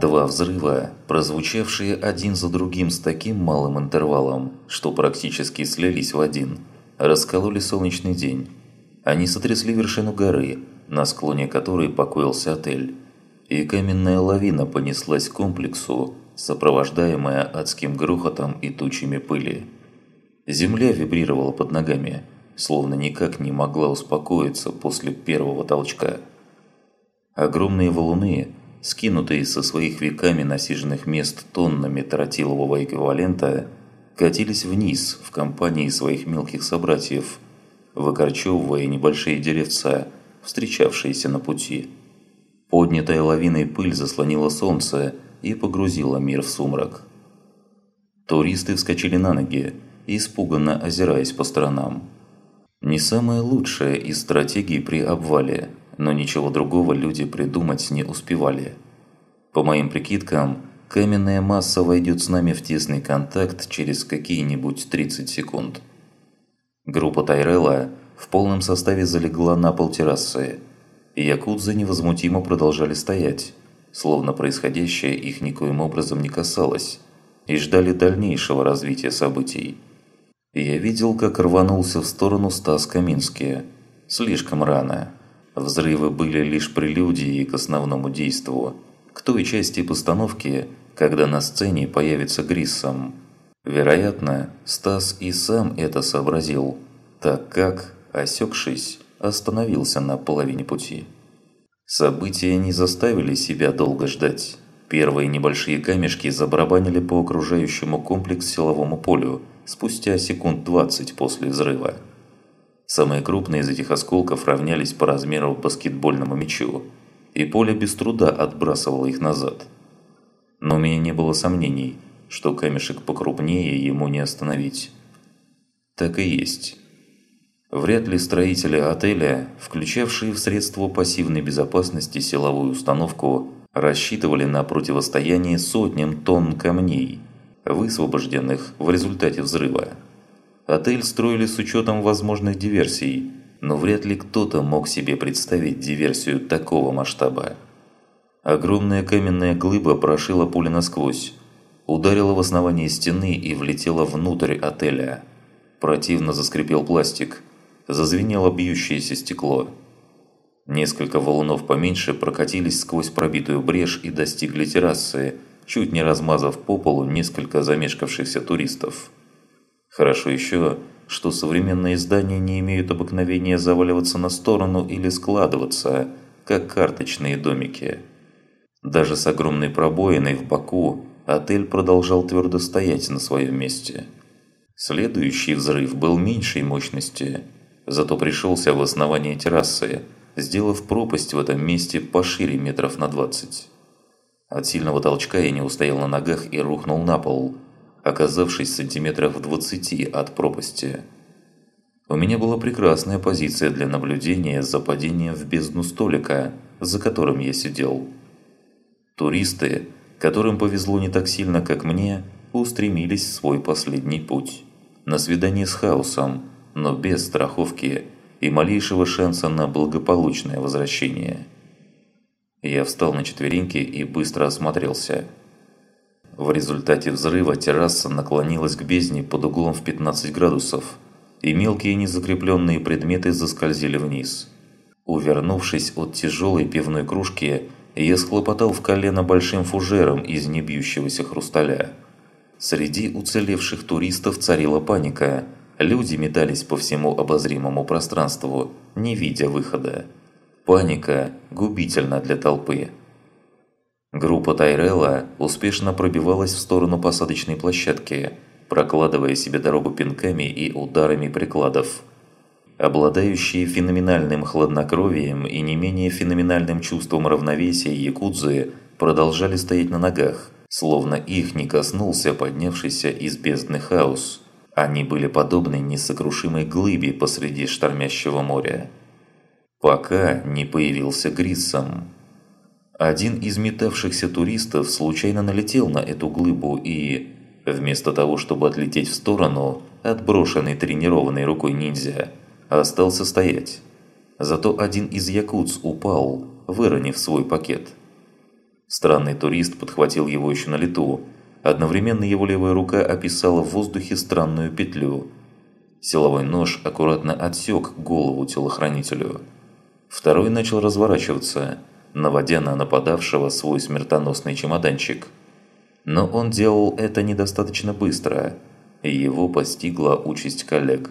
Два взрыва, прозвучавшие один за другим с таким малым интервалом, что практически слились в один, раскололи солнечный день. Они сотрясли вершину горы, на склоне которой покоился отель, и каменная лавина понеслась к комплексу, сопровождаемая адским грохотом и тучами пыли. Земля вибрировала под ногами, словно никак не могла успокоиться после первого толчка. Огромные валуны, скинутые со своих веками насиженных мест тоннами тротилового эквивалента, катились вниз в компании своих мелких собратьев, выкорчевывая небольшие деревца, встречавшиеся на пути. Поднятая лавиной пыль заслонила солнце и погрузила мир в сумрак. Туристы вскочили на ноги, испуганно озираясь по сторонам. Не самая лучшая из стратегий при обвале, но ничего другого люди придумать не успевали. По моим прикидкам, каменная масса войдет с нами в тесный контакт через какие-нибудь 30 секунд. Группа Тайрелла в полном составе залегла на пол террасы. Якудзы невозмутимо продолжали стоять, словно происходящее их никоим образом не касалось, и ждали дальнейшего развития событий. Я видел, как рванулся в сторону Стас Каминский. Слишком рано. Взрывы были лишь прелюдией к основному действу, к той части постановки, когда на сцене появится Гриссом. Вероятно, Стас и сам это сообразил, так как, осекшись, остановился на половине пути. События не заставили себя долго ждать. Первые небольшие камешки забарабанили по окружающему комплекс силовому полю спустя секунд 20 после взрыва. Самые крупные из этих осколков равнялись по размеру баскетбольному мячу, и поле без труда отбрасывало их назад. Но у меня не было сомнений, что камешек покрупнее ему не остановить. Так и есть. Вряд ли строители отеля, включавшие в средства пассивной безопасности силовую установку, рассчитывали на противостояние сотням тонн камней, высвобожденных в результате взрыва. Отель строили с учетом возможных диверсий, но вряд ли кто-то мог себе представить диверсию такого масштаба. Огромная каменная глыба прошила пуля насквозь, ударила в основание стены и влетела внутрь отеля. Противно заскрипел пластик, зазвенело бьющееся стекло. Несколько валунов поменьше прокатились сквозь пробитую брешь и достигли террасы, чуть не размазав по полу несколько замешкавшихся туристов. Хорошо еще, что современные здания не имеют обыкновения заваливаться на сторону или складываться, как карточные домики. Даже с огромной пробоиной в боку отель продолжал твердо стоять на своем месте. Следующий взрыв был меньшей мощности, зато пришелся в основание террасы, сделав пропасть в этом месте пошире метров на 20. От сильного толчка я не устоял на ногах и рухнул на пол, оказавшись сантиметрах в 20 от пропасти. У меня была прекрасная позиция для наблюдения за падением в бездну столика, за которым я сидел. Туристы, которым повезло не так сильно, как мне, устремились в свой последний путь. На свидание с хаосом, но без страховки и малейшего шанса на благополучное возвращение. Я встал на четвереньки и быстро осмотрелся. В результате взрыва терраса наклонилась к бездне под углом в 15 градусов, и мелкие незакрепленные предметы заскользили вниз. Увернувшись от тяжелой пивной кружки, я схлопотал в колено большим фужером из небьющегося хрусталя. Среди уцелевших туристов царила паника. Люди метались по всему обозримому пространству, не видя выхода. Паника губительна для толпы. Группа Тайрелла успешно пробивалась в сторону посадочной площадки, прокладывая себе дорогу пинками и ударами прикладов. Обладающие феноменальным хладнокровием и не менее феноменальным чувством равновесия якудзы продолжали стоять на ногах, словно их не коснулся поднявшийся из бездны хаос. Они были подобны несокрушимой глыбе посреди штормящего моря. Пока не появился Гриссом. Один из метавшихся туристов случайно налетел на эту глыбу и, вместо того, чтобы отлететь в сторону, отброшенный тренированной рукой ниндзя, остался стоять. Зато один из якудз упал, выронив свой пакет. Странный турист подхватил его еще на лету. Одновременно его левая рука описала в воздухе странную петлю. Силовой нож аккуратно отсек голову телохранителю. Второй начал разворачиваться, наводя на нападавшего свой смертоносный чемоданчик. Но он делал это недостаточно быстро, и его постигла участь коллег.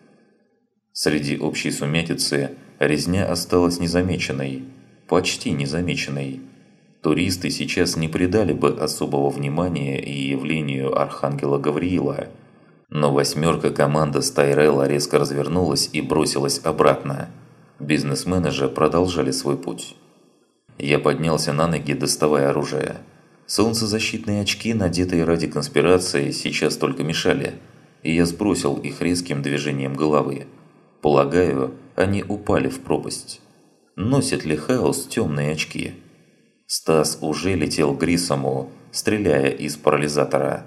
Среди общей сумятицы резня осталась незамеченной, почти незамеченной. Туристы сейчас не придали бы особого внимания и явлению архангела Гавриила, но восьмерка команды Стайрелла резко развернулась и бросилась обратно. Бизнесмены же продолжали свой путь. Я поднялся на ноги, доставая оружие. Солнцезащитные очки, надетые ради конспирации, сейчас только мешали, и я сбросил их резким движением головы. Полагаю, они упали в пропасть. Носит ли Хаос темные очки? Стас уже летел к Гриссому, стреляя из парализатора.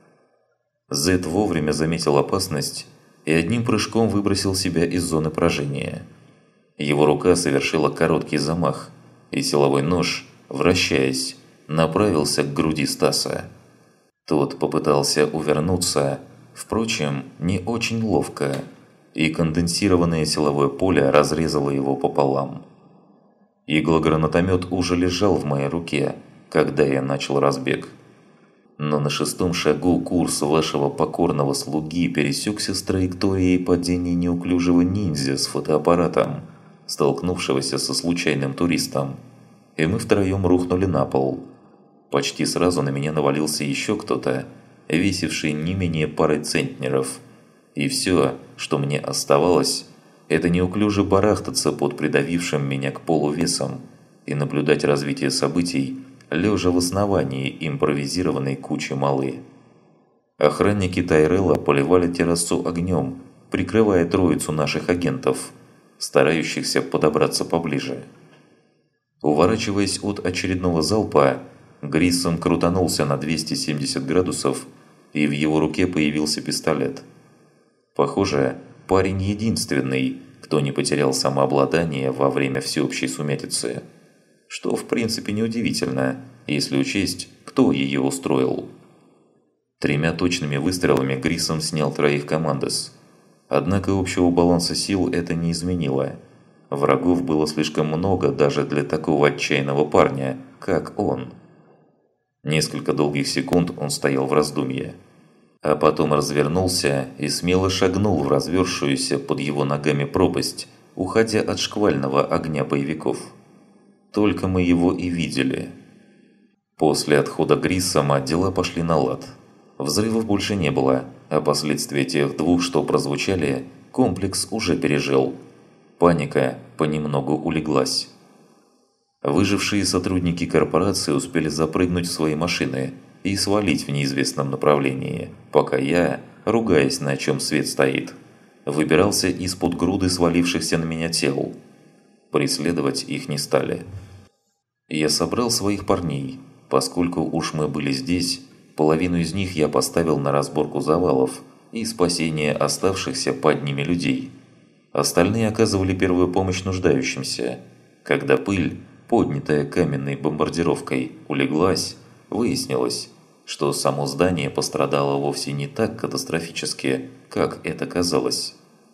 Зет вовремя заметил опасность и одним прыжком выбросил себя из зоны поражения. Его рука совершила короткий замах, и силовой нож, вращаясь, направился к груди Стаса. Тот попытался увернуться, впрочем, не очень ловко, и конденсированное силовое поле разрезало его пополам. Иглогранатомет уже лежал в моей руке, когда я начал разбег. Но на 6-м шагу курс вашего покорного слуги пересекся с траекторией падения неуклюжего ниндзя с фотоаппаратом, столкнувшегося со случайным туристом, и мы втроем рухнули на пол. Почти сразу на меня навалился еще кто-то, весивший не менее пары центнеров, и все, что мне оставалось, это неуклюже барахтаться под придавившим меня к полу весом и наблюдать развитие событий, лежа в основании импровизированной кучи малы. Охранники Тайрелла поливали террасу огнем, прикрывая троицу наших агентов, старающихся подобраться поближе. Уворачиваясь от очередного залпа, Гриссом крутанулся на 270 градусов, и в его руке появился пистолет. Похоже, парень единственный, кто не потерял самообладание во время всеобщей сумятицы. Что в принципе неудивительно, если учесть, кто ее устроил. 3 точными выстрелами Гриссом снял 3 командос. Однако общего баланса сил это не изменило. Врагов было слишком много даже для такого отчаянного парня, как он. Несколько долгих секунд он стоял в раздумье, а потом развернулся и смело шагнул в развершуюся под его ногами пропасть, уходя от шквального огня боевиков. Только мы его и видели. После отхода Гриссома дела пошли на лад. Взрывов больше не было, а последствия тех 2, что прозвучали, комплекс уже пережил. Паника понемногу улеглась. Выжившие сотрудники корпорации успели запрыгнуть в свои машины и свалить в неизвестном направлении, пока я, ругаясь, на чем свет стоит, выбирался из-под груды свалившихся на меня тел. Преследовать их не стали. Я собрал своих парней, поскольку уж мы были здесь, половину из них я поставил на разборку завалов и спасение оставшихся под ними людей. Остальные оказывали первую помощь нуждающимся. Когда пыль, поднятая каменной бомбардировкой, улеглась, выяснилось, что само здание пострадало вовсе не так катастрофически, как это казалось.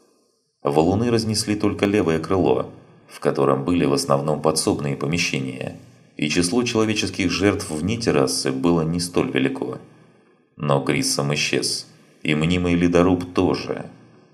Валуны разнесли только левое крыло, в котором были в основном подсобные помещения, и число человеческих жертв вне террасы было не столь велико. Но Гриссом исчез, и мнимый ледоруб тоже.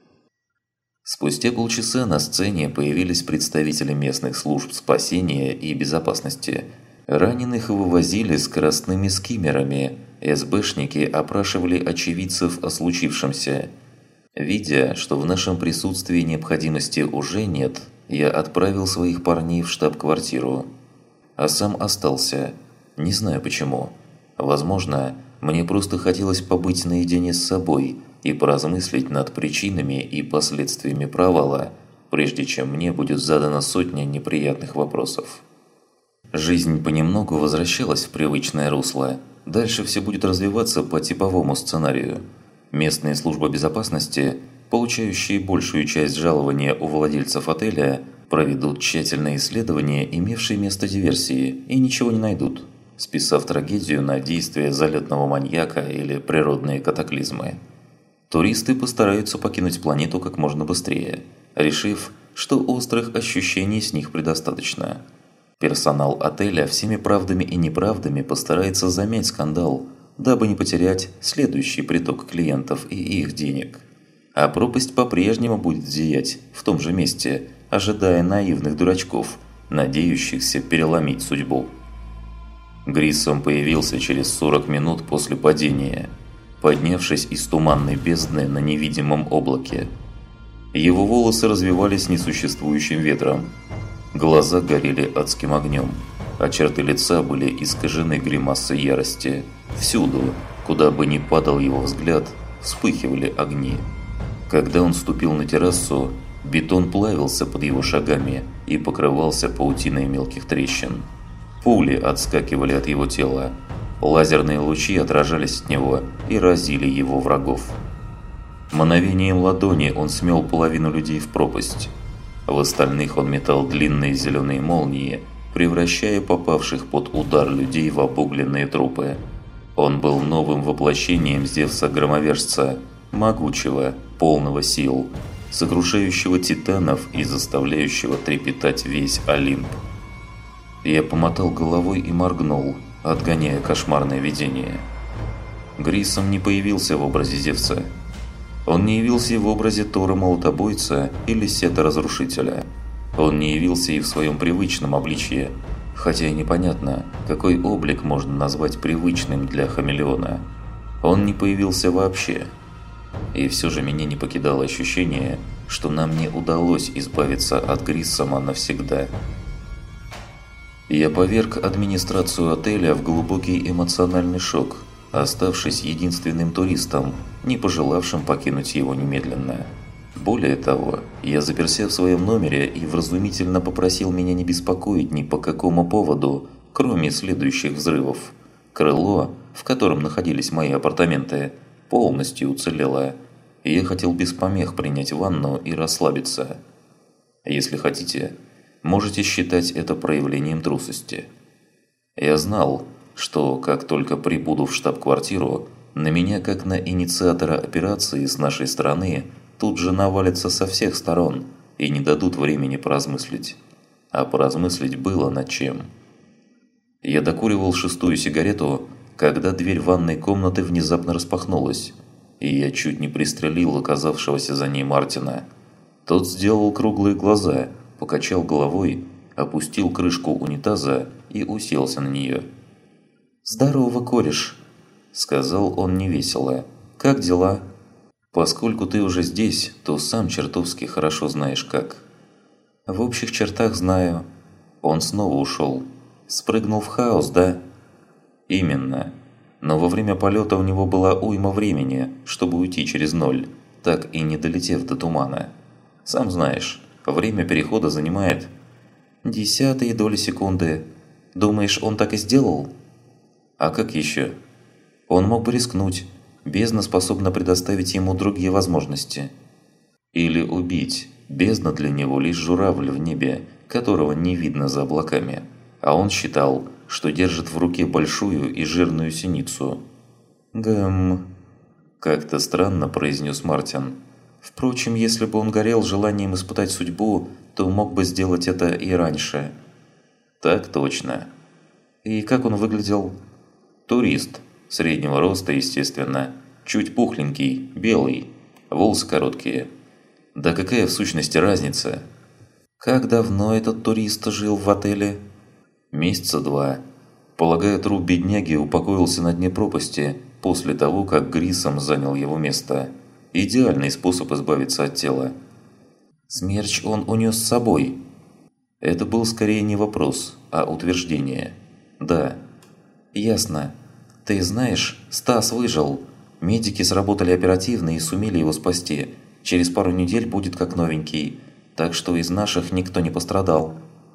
Спустя полчаса на сцене появились представители местных служб спасения и безопасности. Раненых вывозили скоростными скиммерами, СБшники опрашивали очевидцев о случившемся. Видя, что в нашем присутствии необходимости уже нет, я отправил своих парней в штаб-квартиру. А сам остался. Не знаю почему. Возможно, мне просто хотелось побыть наедине с собой и поразмыслить над причинами и последствиями провала, прежде чем мне будет задана сотня неприятных вопросов. Жизнь понемногу возвращалась в привычное русло. Дальше все будет развиваться по типовому сценарию. Местные службы безопасности, получающие большую часть жалования у владельцев отеля, проведут тщательное исследование имевшей место диверсии и ничего не найдут. списав трагедию на действия залетного маньяка или природные катаклизмы. Туристы постараются покинуть планету как можно быстрее, решив, что острых ощущений с них предостаточно. Персонал отеля всеми правдами и неправдами постарается замять скандал, дабы не потерять следующий приток клиентов и их денег. А пропасть по-прежнему будет зиять в том же месте, ожидая наивных дурачков, надеющихся переломить судьбу. Гриссом появился через 40 минут после падения, поднявшись из туманной бездны на невидимом облаке. Его волосы развивались несуществующим ветром, глаза горели адским огнем, а черты лица были искажены гримасой ярости. Всюду, куда бы ни падал его взгляд, вспыхивали огни. Когда он ступил на террасу, бетон плавился под его шагами и покрывался паутиной мелких трещин. Пули отскакивали от его тела, лазерные лучи отражались от него и разили его врагов. Мгновением ладони он смел половину людей в пропасть. В остальных он метал длинные зеленые молнии, превращая попавших под удар людей в обугленные трупы. Он был новым воплощением Зевса-громовержца, могучего, полного сил, сокрушающего титанов и заставляющего трепетать весь Олимп. Я помотал головой и моргнул, отгоняя кошмарное видение. Гриссом не появился в образе Зевса. Он не явился в образе Тора-молотобойца или Сета-разрушителя. Он не явился и в своем привычном обличье, хотя и непонятно, какой облик можно назвать привычным для хамелеона. Он не появился вообще. И все же меня не покидало ощущение, что нам не удалось избавиться от Гриссома навсегда. Я поверг администрацию отеля в глубокий эмоциональный шок, оставшись единственным туристом, не пожелавшим покинуть его немедленно. Более того, я заперся в своем номере и вразумительно попросил меня не беспокоить ни по какому поводу, кроме следующих взрывов. Крыло, в котором находились мои апартаменты, полностью уцелело, и я хотел без помех принять ванну и расслабиться. Если хотите, можете считать это проявлением трусости. Я знал, что как только прибуду в штаб-квартиру, на меня, как на инициатора операции с нашей стороны, тут же навалятся со всех сторон и не дадут времени поразмыслить. А поразмыслить было над чем. Я докуривал 6-ю сигарету, когда дверь ванной комнаты внезапно распахнулась, и я чуть не пристрелил оказавшегося за ней Мартина. Тот сделал круглые глаза, покачал головой, опустил крышку унитаза и уселся на нее. «Здорово, кореш», – сказал он невесело. «Как дела?» «Поскольку ты уже здесь, то сам чертовски хорошо знаешь как». «В общих чертах знаю». Он снова ушел. «Спрыгнул в хаос, да?» «Именно. Но во время полета у него была уйма времени, чтобы уйти через ноль, так и не долетев до тумана. Сам знаешь, время перехода занимает 0,1 доли секунды. Думаешь, он так и сделал?» «А как еще?» «Он мог бы рискнуть. Бездна способна предоставить ему другие возможности. Или убить. Бездна для него лишь журавль в небе, которого не видно за облаками. А он считал, что держит в руке большую и жирную синицу». «Гм...» – как-то странно произнес Мартин. «Впрочем, если бы он горел желанием испытать судьбу, то мог бы сделать это и раньше». «Так точно». «И как он выглядел?» «Турист. Среднего роста, естественно. Чуть пухленький, белый. Волосы короткие. Да какая в сущности разница?» «Как давно этот турист жил в отеле?» «Месяца 2. Полагаю, труп бедняги упокоился на дне пропасти после того, как Гриссом занял его место. Идеальный способ избавиться от тела». «Смерч он унес с собой?» Это был скорее не вопрос, а утверждение. «Да». «Ясно. Ты знаешь, Стас выжил. Медики сработали оперативно и сумели его спасти. Через пару недель будет как новенький. Так что из наших никто не пострадал».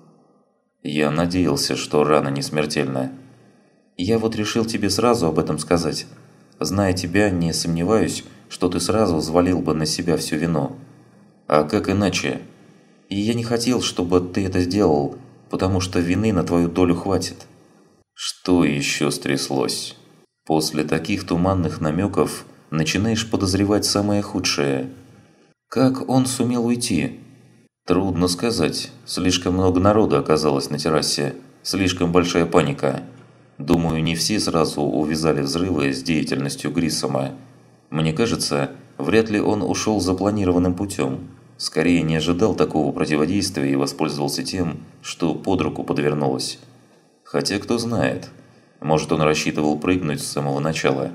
«Я надеялся, что рана не смертельна». «Я вот решил тебе сразу об этом сказать. Зная тебя, не сомневаюсь, что ты сразу взвалил бы на себя всю вину». «А как иначе?» «И я не хотел, чтобы ты это сделал, потому что вины на твою долю хватит». Что еще стряслось? После таких туманных намеков начинаешь подозревать самое худшее. Как он сумел уйти? Трудно сказать. Слишком много народа оказалось на террасе. Слишком большая паника. Думаю, не все сразу увязали взрывы с деятельностью Гриссома. Мне кажется, вряд ли он ушел запланированным путем. Скорее не ожидал такого противодействия и воспользовался тем, что под руку подвернулось. Хотя кто знает, может он рассчитывал прыгнуть с самого начала.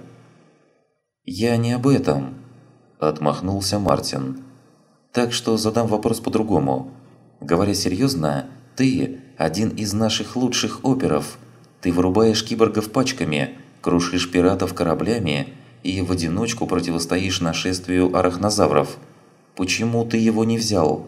«Я не об этом», – отмахнулся Мартин. «Так что задам вопрос по-другому. Говоря серьезно, ты один из наших лучших оперов. Ты вырубаешь киборгов пачками, крушишь пиратов кораблями и в одиночку противостоишь нашествию арахнозавров. Почему ты его не взял?»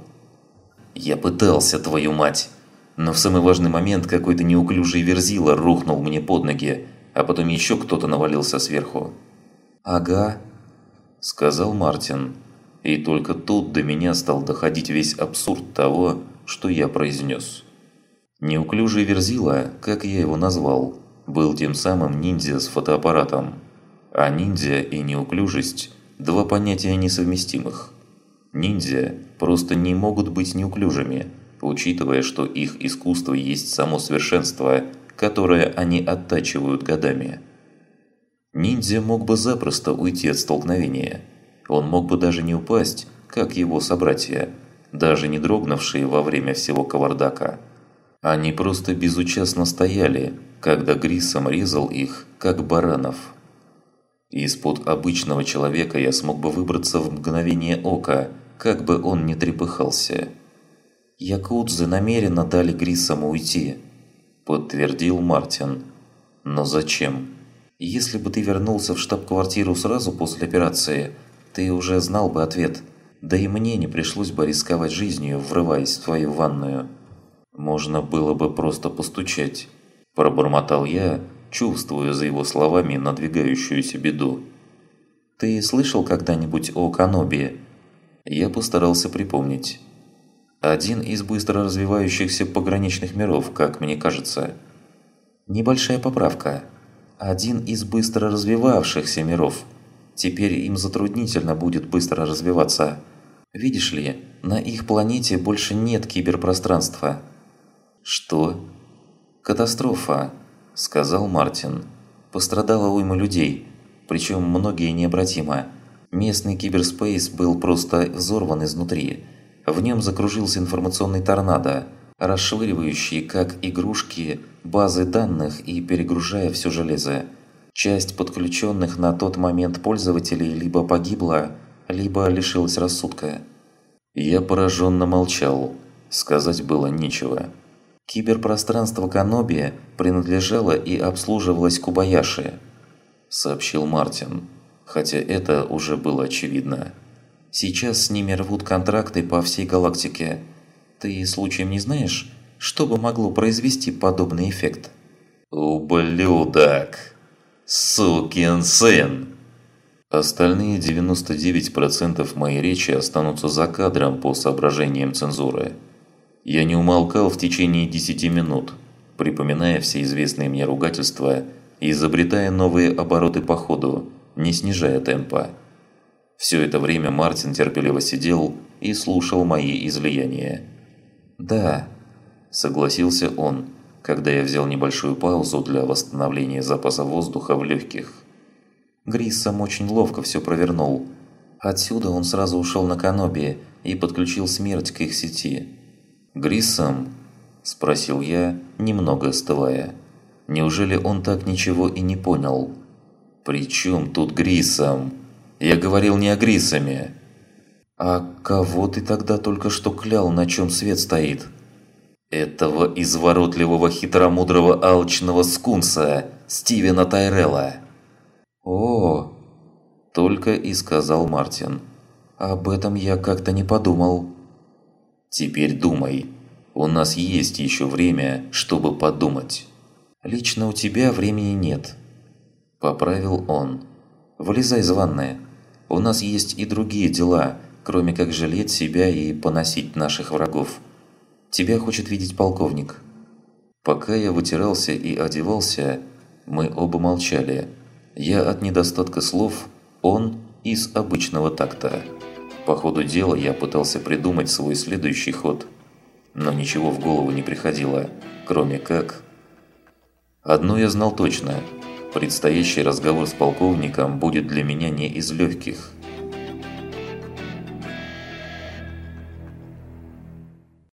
«Я пытался, твою мать!» Но в самый важный момент какой-то неуклюжий верзила рухнул мне под ноги, а потом еще кто-то навалился сверху. «Ага», – сказал Мартин. И только тут до меня стал доходить весь абсурд того, что я произнес. Неуклюжий верзила, как я его назвал, был тем самым ниндзя с фотоаппаратом. А ниндзя и неуклюжесть – два понятия несовместимых. Ниндзя просто не могут быть неуклюжими, учитывая, что их искусство есть само совершенство, которое они оттачивают годами. Ниндзя мог бы запросто уйти от столкновения. Он мог бы даже не упасть, как его собратья, даже не дрогнувшие во время всего кавардака. Они просто безучастно стояли, когда Гриссом резал их, как баранов. Из-под обычного человека я смог бы выбраться в мгновение ока, как бы он ни трепыхался. «Якудзы намеренно дали Гриссому уйти», – подтвердил Мартин. «Но зачем? Если бы ты вернулся в штаб-квартиру сразу после операции, ты уже знал бы ответ. Да и мне не пришлось бы рисковать жизнью, врываясь в твою ванную». «Можно было бы просто постучать», – пробормотал я, чувствуя за его словами надвигающуюся беду. «Ты слышал когда-нибудь о Каноби?» Я постарался припомнить. Один из быстро развивающихся пограничных миров, как мне кажется. Небольшая поправка. Один из быстро развивавшихся миров. Теперь им затруднительно будет быстро развиваться. Видишь ли, на их планете больше нет киберпространства. Что? Катастрофа, сказал Мартин. Пострадало уйма людей, причем многие необратимо. Местный киберспейс был просто взорван изнутри. В нем закружился информационный торнадо, расшвыривающий, как игрушки, базы данных и перегружая все железо. Часть подключенных на тот момент пользователей либо погибла, либо лишилась рассудка. Я пораженно молчал. Сказать было нечего. Киберпространство Каноби принадлежало и обслуживалось Кубаяши, сообщил Мартин, хотя это уже было очевидно. Сейчас с ними рвут контракты по всей галактике. Ты случаем не знаешь, что бы могло произвести подобный эффект? «Ублюдок! Сукин сын!» Остальные 99% моей речи останутся за кадром по соображениям цензуры. Я не умолкал в течение 10 минут, припоминая все известные мне ругательства и изобретая новые обороты по ходу, не снижая темпа. Все это время Мартин терпеливо сидел и слушал мои излияния. «Да», – согласился он, когда я взял небольшую паузу для восстановления запаса воздуха в легких. Гриссом очень ловко все провернул. Отсюда он сразу ушел на Каноби и подключил смерть к их сети. «Гриссом?» – спросил я, немного остывая. «Неужели он так ничего и не понял?» «При чем тут Гриссом? Я говорил не о Гриссоме». «А кого ты тогда только что клял, на чем свет стоит?» «Этого изворотливого хитромудрого алчного скунса, Стивена Тайрелла». «О!» – только и сказал Мартин. «Об этом я как-то не подумал». «Теперь думай. У нас есть еще время, чтобы подумать». «Лично у тебя времени нет», – поправил он. «Вылезай из ванны. У нас есть и другие дела, кроме как жалеть себя и поносить наших врагов. Тебя хочет видеть полковник». Пока я вытирался и одевался, мы оба молчали. Я от недостатка слов, он из обычного такта. По ходу дела я пытался придумать свой следующий ход, но ничего в голову не приходило, кроме как... Одно я знал точно – предстоящий разговор с полковником будет для меня не из легких.